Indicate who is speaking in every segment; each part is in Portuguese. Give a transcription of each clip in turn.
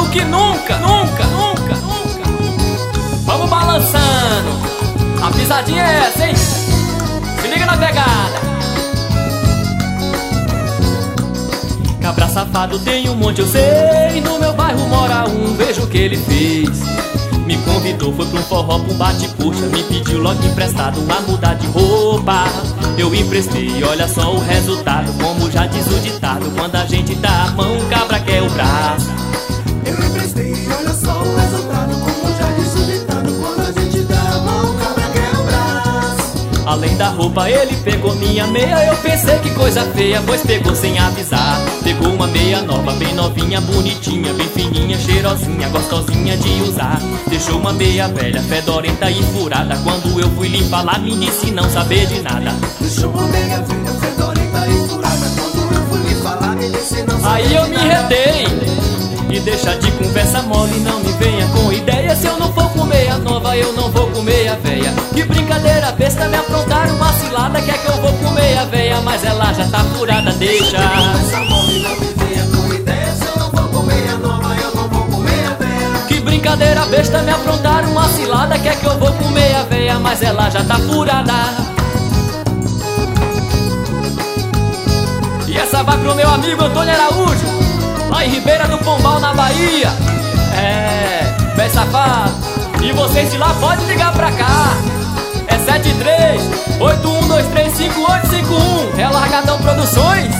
Speaker 1: que nunca, nunca, nunca, nunca. Vamos balançando. A pisadinha é essa, hein? Se liga na pegada. Cabra safado tem um monte, eu sei. No meu bairro mora um, vejo o que ele fez. Me convidou, foi pra um forró, pra um bate-puxa. Me pediu logo emprestado uma muda de roupa. Eu emprestei, olha só o resultado. Como já diz o ditado, quando a gente dá a mão, cabra quer o braço.
Speaker 2: Eu emprestei, olha só o resultado. Como já diz o ditado, quando a gente dá a mão, cabra quer o braço.
Speaker 1: Além da roupa ele pegou minha meia. Eu pensei que coisa feia, pois pegou sem avisar. Pegou uma meia nova, bem novinha, bonitinha, bem fininha, cheirosinha, gostosinha de usar. Deixou uma meia velha, fedorenta e furada. Quando eu fui lhe falar, me disse não saber de nada.
Speaker 2: Deixou uma meia velha, fedorenta e furada. Quando eu fui lhe falar, me disse não saber
Speaker 1: Aí eu me
Speaker 2: de nada.
Speaker 1: retei. E deixa de conversa mole, não me venha com ideia. Se eu não for com meia nova, eu não vou com meia véia. Que brincadeira besta, me aprontaram uma cilada. Quer que eu vou com meia véia, mas ela já tá furada, deixa.
Speaker 2: Essa mole não me venha com ideia. Se eu não for com meia nova, eu não vou com meia véia.
Speaker 1: Que brincadeira besta, me aprontaram uma cilada. Quer que eu vou com meia véia, mas ela já tá furada. E essa vai pro meu amigo Antônio Araújo, lá em Ribeira do Pombal, na Bahia. É, véi safado. E vocês de lá podem ligar pra cá. É 73-81235851. É Largadão Produções.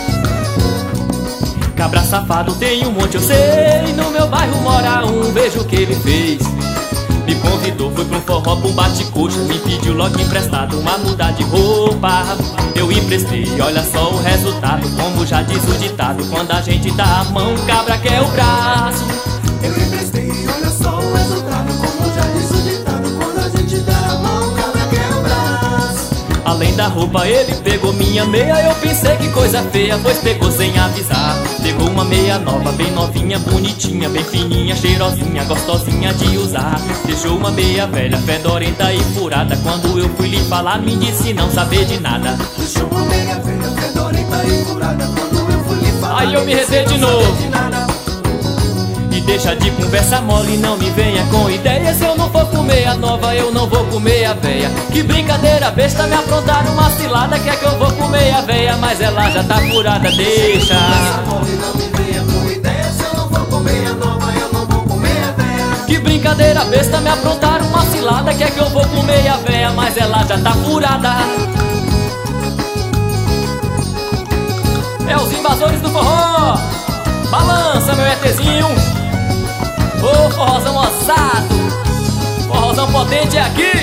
Speaker 1: Cabra safado tem um monte, eu sei. No meu bairro mora um, vejo o que ele fez. Me convidou, foi pra um forró, pra um bate-coxa. Me pediu logo emprestado uma muda de roupa. Eu emprestei, olha só o resultado. Como já diz o ditado, quando a gente dá a mão, cabra quer o braço.
Speaker 2: Eu emprestei, olha só o resultado. Como já diz o ditado, quando a gente dá a mão, cabra quer o braço.
Speaker 1: Além da roupa ele pegou minha meia. Eu pensei que coisa feia, pois pegou sem avisar. Pegou uma meia nova, bem novinha, bonitinha, bem fininha, cheirosinha, gostosinha de usar. Deixou uma meia velha, fedorenta e furada. Quando eu fui lhe falar, me disse não saber de nada.
Speaker 2: Deixou uma meia velha, fedorenta e furada. Quando eu fui lhe falar,
Speaker 1: Aí eu me retei de novo. E deixa de conversa mole, não me venha com ideia. Se eu não for com meia nova, eu não vou com meia véia. Que brincadeira besta, me aprontaram uma cilada. Quer que eu vou com meia véia, mas ela já tá furada, deixa.
Speaker 2: Essa mole não me venha com ideia. Se eu não for com meia nova, eu não vou com meia véia.
Speaker 1: Que brincadeira besta, me aprontaram uma cilada. Quer que eu vou com meia véia, mas ela já tá furada. É os invasores do forró. Balança, meu ETzinho. Ô, forrozão ousado, forrozão potente é aqui.